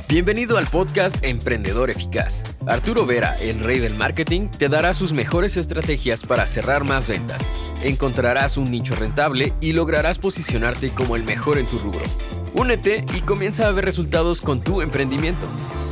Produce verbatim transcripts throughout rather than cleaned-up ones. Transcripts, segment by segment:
Bienvenido al podcast Emprendedor Eficaz. Arturo Vera, el rey del marketing, te dará sus mejores estrategias para cerrar más ventas. Encontrarás un nicho rentable y lograrás posicionarte como el mejor en tu rubro. Únete y comienza a ver resultados con tu emprendimiento.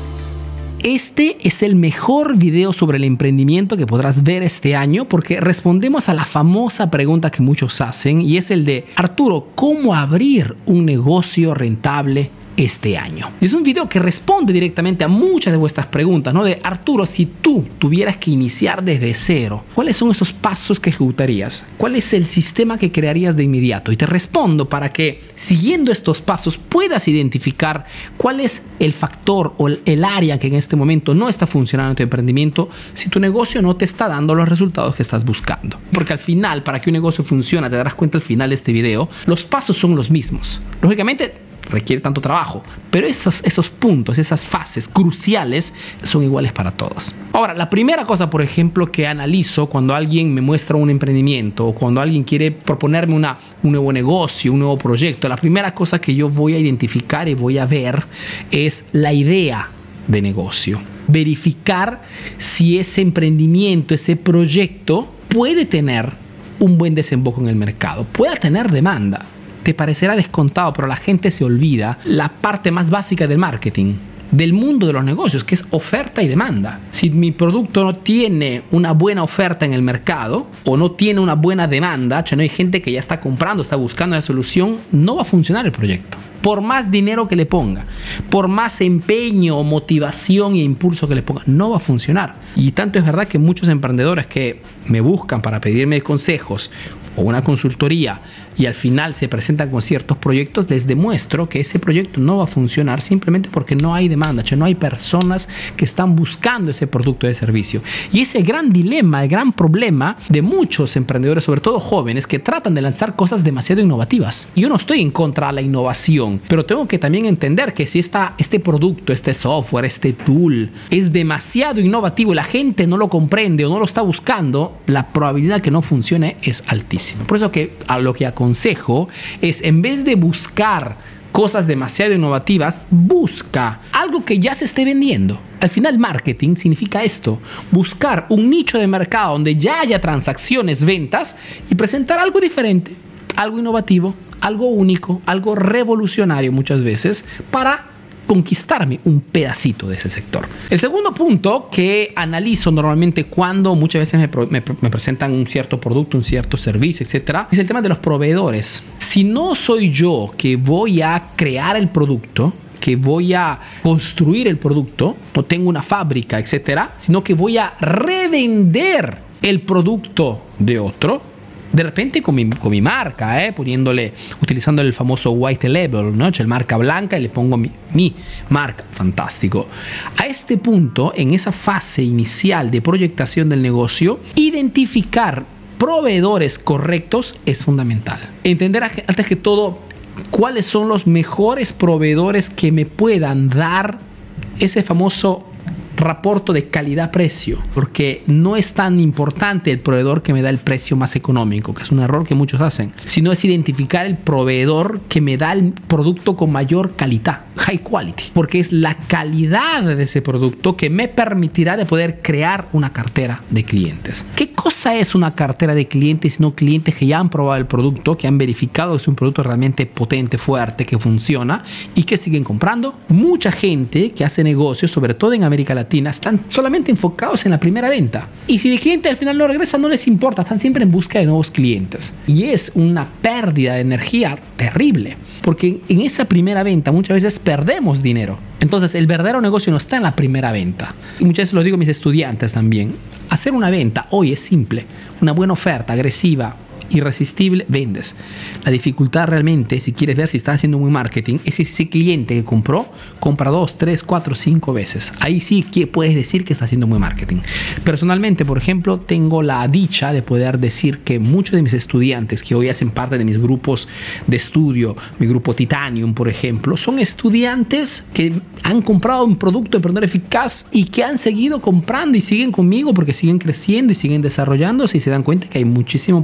Este es el mejor video sobre el emprendimiento que podrás ver este año porque respondemos a la famosa pregunta que muchos hacen y es el de Arturo, ¿cómo abrir un negocio rentable este año? Es un video que responde directamente a muchas de vuestras preguntas, ¿no? De Arturo, si tú tuvieras que iniciar desde cero, ¿cuáles son esos pasos que ejecutarías? ¿Cuál es el sistema que crearías de inmediato? Y te respondo para que, siguiendo estos pasos, puedas identificar cuál es el factor o el, el área que en este momento no está funcionando en tu emprendimiento si tu negocio no te está dando los resultados que estás buscando. Porque al final, para que un negocio funcione, te darás cuenta al final de este video, los pasos son los mismos. Lógicamente, requiere tanto trabajo, pero esos, esos puntos, esas fases cruciales son iguales para todos. Ahora, la primera cosa, por ejemplo, que analizo cuando alguien me muestra un emprendimiento o cuando alguien quiere proponerme una, un nuevo negocio, un nuevo proyecto, la primera cosa que yo voy a identificar y voy a ver es la idea de negocio. Verificar si ese emprendimiento, ese proyecto puede tener un buen desemboco en el mercado, pueda tener demanda. Te parecerá descontado, pero la gente se olvida la parte más básica del marketing, del mundo de los negocios, que es oferta y demanda. Si mi producto no tiene una buena oferta en el mercado o no tiene una buena demanda, o sea, no hay gente que ya está comprando, está buscando la solución, no va a funcionar el proyecto. Por más dinero que le ponga, por más empeño, motivación e impulso que le ponga, no va a funcionar. Y tanto es verdad que muchos emprendedores que me buscan para pedirme consejos o una consultoría y al final se presentan con ciertos proyectos, les demuestro que ese proyecto no va a funcionar simplemente porque no hay demanda, o sea, no hay personas que están buscando ese producto o ese servicio. Y ese gran dilema, el gran problema de muchos emprendedores, sobre todo jóvenes, que tratan de lanzar cosas demasiado innovativas. Yo no estoy en contra de la innovación, pero tengo que también entender que si esta, este producto, este software, este tool es demasiado innovativo y la gente no lo comprende o no lo está buscando, la probabilidad que no funcione es altísima. Por eso que a lo que consejo es, en vez de buscar cosas demasiado innovativas, busca algo que ya se esté vendiendo. Al final, marketing significa esto: buscar un nicho de mercado donde ya haya transacciones, ventas, y presentar algo diferente, algo innovativo, algo único, algo revolucionario muchas veces para conquistarme un pedacito de ese sector. El segundo punto que analizo normalmente cuando muchas veces me, me, me presentan un cierto producto, un cierto servicio, etcétera, es el tema de los proveedores. Si no soy yo que voy a crear el producto, que voy a construir el producto, no tengo una fábrica, etcétera, sino que voy a revender el producto de otro, de repente con mi, con mi marca, ¿eh? poniéndole, utilizando el famoso white label, ¿no? Cioè, marca blanca, y le pongo mi, mi marca. Fantástico. A este punto, en esa fase inicial de proyectación del negocio, identificar proveedores correctos es fundamental. Entender antes que todo cuáles son los mejores proveedores que me puedan dar ese famoso reporte de calidad-precio, porque no es tan importante el proveedor que me da el precio más económico, que es un error que muchos hacen, sino es identificar el proveedor que me da el producto con mayor calidad, high quality, porque es la calidad de ese producto que me permitirá de poder crear una cartera de clientes. ¿Qué cosa es una cartera de clientes? Sino clientes que ya han probado el producto, que han verificado que es un producto realmente potente, fuerte, que funciona y que siguen comprando. Mucha gente que hace negocios, sobre todo en América Latina, están solamente enfocados en la primera venta. Y si el cliente al final no regresa, no les importa. Están siempre en busca de nuevos clientes. Y es una pérdida de energía terrible. Porque en esa primera venta muchas veces perdemos dinero. Entonces el verdadero negocio no está en la primera venta. Y muchas veces lo digo a mis estudiantes también. Hacer una venta hoy es simple. Una buena oferta, agresiva, irresistible, vendes. La dificultad realmente, si quieres ver si estás haciendo un buen marketing, es ese cliente que compró, compra dos, tres, cuatro, cinco veces. Ahí sí que puedes decir que está haciendo un buen marketing. Personalmente, por ejemplo, tengo la dicha de poder decir que muchos de mis estudiantes que hoy hacen parte de mis grupos de estudio, mi grupo Titanium, por ejemplo, son estudiantes que han comprado un producto emprendedor eficaz y que han seguido comprando y siguen conmigo porque siguen creciendo y siguen desarrollándose y se dan cuenta que hay muchísimo por aprender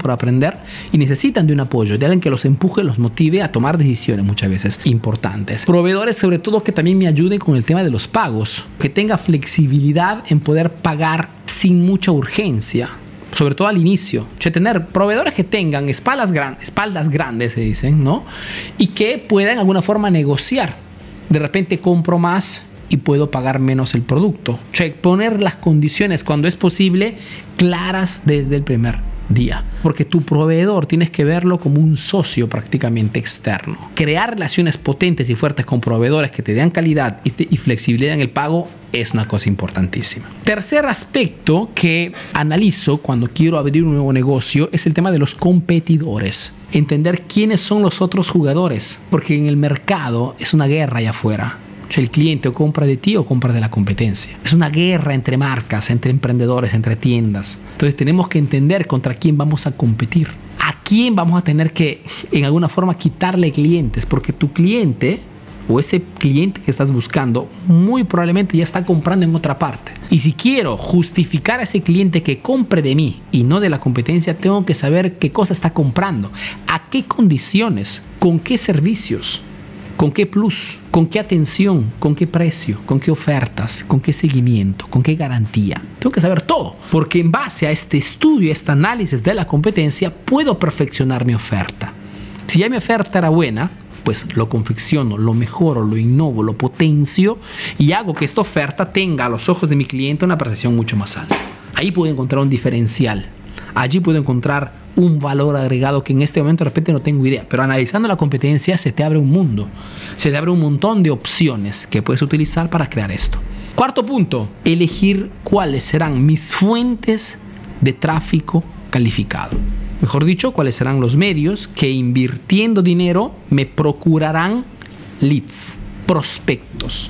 emprender y necesitan de un apoyo, de alguien que los empuje, los motive a tomar decisiones muchas veces importantes. Proveedores, sobre todo, que también me ayuden con el tema de los pagos, que tenga flexibilidad en poder pagar sin mucha urgencia, sobre todo al inicio. O sea, tener proveedores que tengan espaldas, gran, espaldas grandes, se dicen, ¿no? Y que puedan de alguna forma negociar. De repente compro más y puedo pagar menos el producto. O sea, poner las condiciones cuando es posible claras desde el primer día. Porque tu proveedor tienes que verlo como un socio prácticamente externo. Crear relaciones potentes y fuertes con proveedores que te den calidad y, y flexibilidad en el pago es una cosa importantísima. Tercer aspecto que analizo cuando quiero abrir un nuevo negocio es el tema de los competidores. Entender quiénes son los otros jugadores. Porque en el mercado es una guerra allá afuera. O sea, el cliente o compra de ti o compra de la competencia. Es una guerra entre marcas, entre emprendedores, entre tiendas. Entonces tenemos que entender contra quién vamos a competir. A quién vamos a tener que, en alguna forma, quitarle clientes. Porque tu cliente o ese cliente que estás buscando muy probablemente ya está comprando en otra parte. Y si quiero justificar a ese cliente que compre de mí y no de la competencia, tengo que saber qué cosa está comprando, a qué condiciones, con qué servicios. ¿Con qué plus? ¿Con qué atención? ¿Con qué precio? ¿Con qué ofertas? ¿Con qué seguimiento? ¿Con qué garantía? Tengo que saber todo, porque en base a este estudio, a este análisis de la competencia, puedo perfeccionar mi oferta. Si ya mi oferta era buena, pues lo confecciono, lo mejoro, lo innovo, lo potencio y hago que esta oferta tenga a los ojos de mi cliente una percepción mucho más alta. Ahí puedo encontrar un diferencial. Allí puedo encontrar un valor agregado que en este momento de repente no tengo idea, pero analizando la competencia se te abre un mundo, se te abre un montón de opciones que puedes utilizar para crear esto. Cuarto punto, elegir cuáles serán mis fuentes de tráfico calificado. Mejor dicho, cuáles serán los medios que invirtiendo dinero me procurarán leads, prospectos,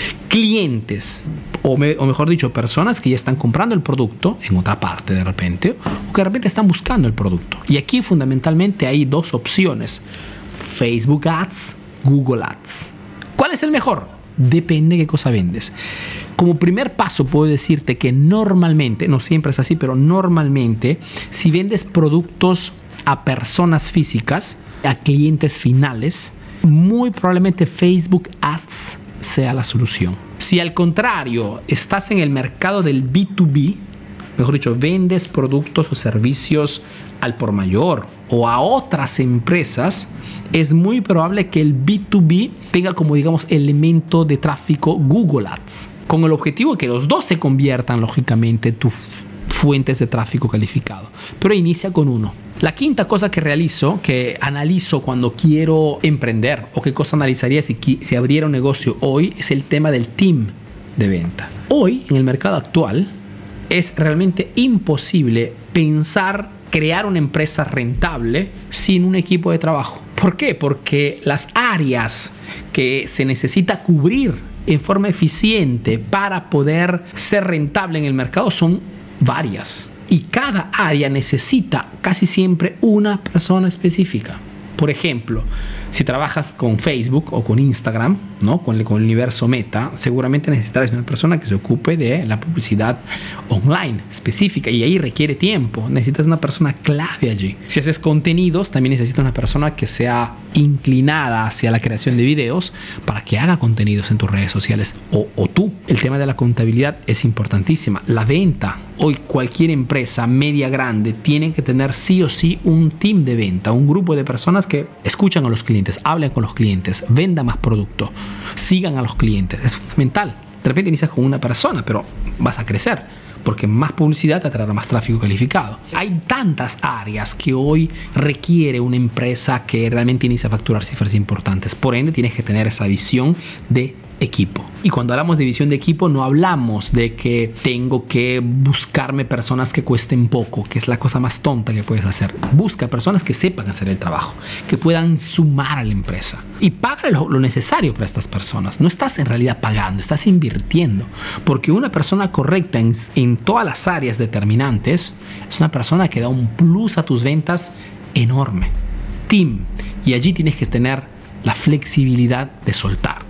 clientes, o, me, o mejor dicho, personas que ya están comprando el producto en otra parte de repente, o que de repente están buscando el producto. Y aquí fundamentalmente hay dos opciones: Facebook Ads, Google Ads. ¿Cuál es el mejor? Depende de qué cosa vendes. Como primer paso puedo decirte que normalmente, no siempre es así, pero normalmente, si vendes productos a personas físicas, a clientes finales, muy probablemente Facebook Ads sea la solución. Si al contrario estás en el mercado del B dos B, mejor dicho, vendes productos o servicios al por mayor o a otras empresas, es muy probable que el B dos B tenga como, digamos, elemento de tráfico Google Ads, con el objetivo de que los dos se conviertan lógicamente en tus fuentes de tráfico calificado, pero inicia con uno. La quinta cosa que realizo, que analizo cuando quiero emprender, o qué cosa analizaría si, si abriera un negocio hoy, es el tema del team de venta. Hoy, en el mercado actual, es realmente imposible pensar crear una empresa rentable sin un equipo de trabajo. ¿Por qué? Porque las áreas que se necesita cubrir en forma eficiente para poder ser rentable en el mercado son varias. Y cada área necesita casi siempre una persona específica. Por ejemplo, si trabajas con Facebook o con Instagram, ¿no? con, el, con el universo Meta, seguramente necesitarás una persona que se ocupe de la publicidad online específica, y ahí requiere tiempo. Necesitas una persona clave allí. Si haces contenidos, también necesitas una persona que sea inclinada hacia la creación de videos para que haga contenidos en tus redes sociales, o, o tú. El tema de la contabilidad es importantísima. La venta. Hoy cualquier empresa media grande tiene que tener sí o sí un team de venta, un grupo de personas que escuchan a los clientes, hablen con los clientes, vendan más producto, sigan a los clientes. Es fundamental. De repente inicias con una persona, pero vas a crecer, porque más publicidad te atraerá más tráfico calificado. Hay tantas áreas que hoy requiere una empresa que realmente inicia a facturar cifras importantes. Por ende, tienes que tener esa visión de equipo. Y cuando hablamos de visión de equipo, no hablamos de que tengo que buscarme personas que cuesten poco, que es la cosa más tonta que puedes hacer. Busca personas que sepan hacer el trabajo, que puedan sumar a la empresa, y paga lo, lo necesario para estas personas. No estás en realidad pagando, estás invirtiendo, porque una persona correcta en, en todas las áreas determinantes es una persona que da un plus a tus ventas enorme. Team. Y allí tienes que tener la flexibilidad de soltar.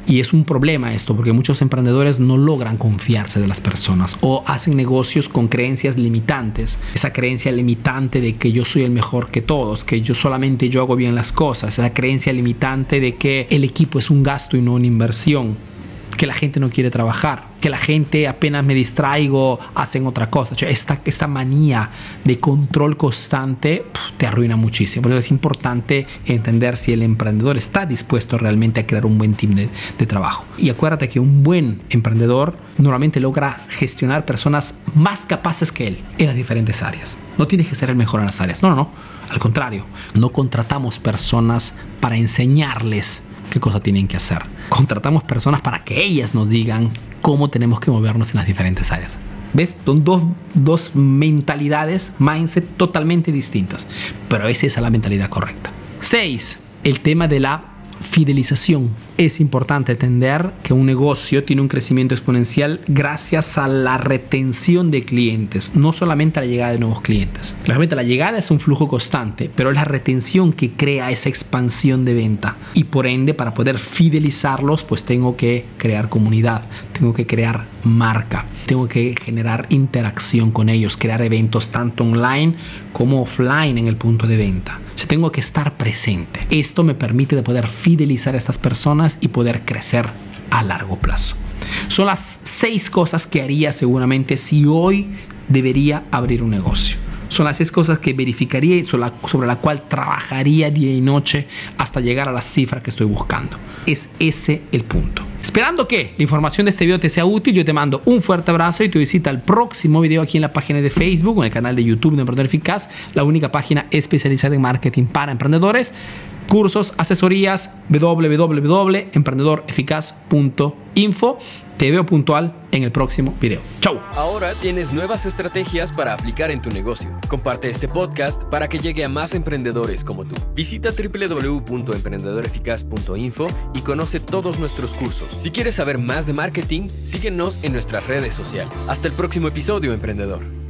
Y es un problema esto, porque muchos emprendedores no logran confiarse de las personas o hacen negocios con creencias limitantes. Esa creencia limitante de que yo soy el mejor que todos, que yo solamente yo hago bien las cosas. Esa creencia limitante de que el equipo es un gasto y no una inversión. Que la gente no quiere trabajar, que la gente apenas me distraigo, hacen otra cosa. O sea, esta, esta manía de control constante pff, te arruina muchísimo. Por eso es importante entender si el emprendedor está dispuesto realmente a crear un buen team de, de trabajo. Y acuérdate que un buen emprendedor normalmente logra gestionar personas más capaces que él en las diferentes áreas. No tienes que ser el mejor en las áreas. No, no, no. Al contrario, no contratamos personas para enseñarles qué cosa tienen que hacer. Contratamos personas para que ellas nos digan cómo tenemos que movernos en las diferentes áreas. ¿Ves? Son dos, dos mentalidades, mindset totalmente distintas. Pero esa es la mentalidad correcta. Seis, el tema de la fidelización. Es importante entender que un negocio tiene un crecimiento exponencial gracias a la retención de clientes, no solamente a la llegada de nuevos clientes. Realmente la llegada es un flujo constante, pero es la retención que crea esa expansión de venta. Y por ende, para poder fidelizarlos, pues tengo que crear comunidad, tengo que crear marca, tengo que generar interacción con ellos, crear eventos tanto online como offline en el punto de venta. O sea, tengo que estar presente. Esto me permite de poder fidelizar a estas personas y poder crecer a largo plazo. Son las seis cosas que haría seguramente si hoy debería abrir un negocio. Son las seis cosas que verificaría y sobre la, sobre la cual trabajaría día y noche hasta llegar a la cifra que estoy buscando. Es ese el punto. Esperando que la información de este video te sea útil, yo te mando un fuerte abrazo y te visita el próximo video aquí en la página de Facebook o en el canal de YouTube de Emprendedor Eficaz, la única página especializada en marketing para emprendedores. Cursos, asesorías, w w w punto emprendedor eficaz punto info. Te veo puntual en el próximo video. ¡Chau! Ahora tienes nuevas estrategias para aplicar en tu negocio. Comparte este podcast para que llegue a más emprendedores como tú. Visita w w w punto emprendedor eficaz punto info y conoce todos nuestros cursos. Si quieres saber más de marketing, síguenos en nuestras redes sociales. Hasta el próximo episodio, emprendedor.